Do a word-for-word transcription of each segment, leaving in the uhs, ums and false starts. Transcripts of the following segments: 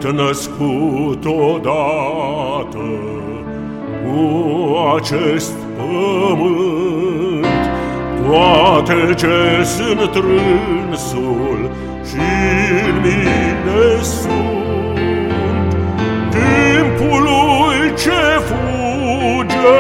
născut odată cu acest pământ. Toate ce sunt trânsul și-n mine sunt. Timpului ce fuge,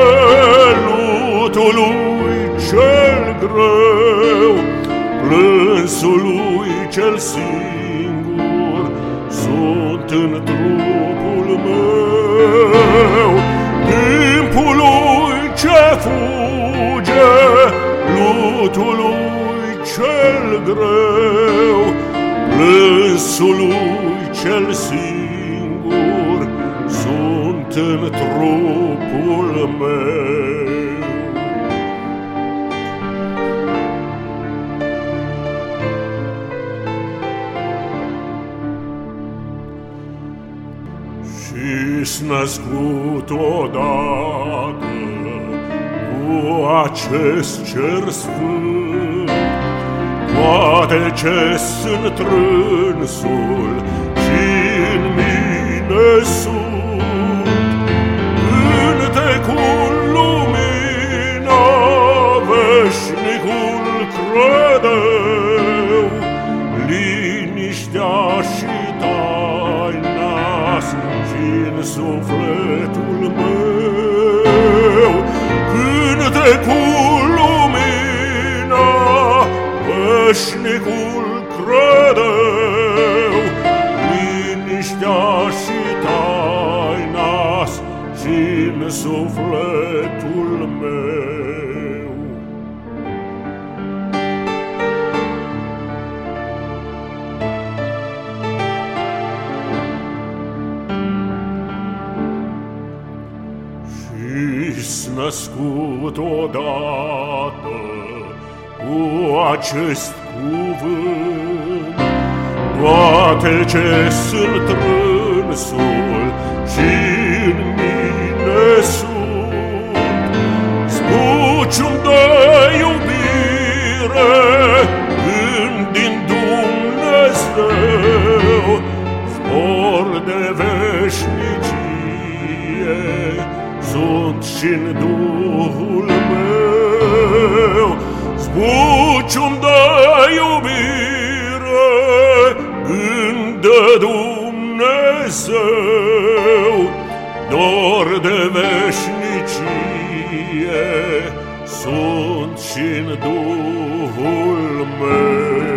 lutului cel greu, plânsului cel singur sunt în trupul meu. Timpului ce fuge, lutului cel greu, plânsului cel singur sunt în trupul meu. Și-s născut odată cu acest cer sfânt. Toate ce sunt trânsul și-n mine sunt. Cântecul, lumina, veșnicul credeu, liniștea și taina și-n sufletul meu. Cântecul, lumina, veșnicul credeu, liniștea și taina și-n sufletul meu. Și-s născut odată cu acest cuvânt. Toate ce sunt trânsul și-n mine sunt. Spucium de iubire, gând din Dumnezeu, zbor de veșnicie sunt și-n Duhul meu. Spucium de iubire, gând de Dumnezeu, dor de veșnicie sunt și-n Duhul meu.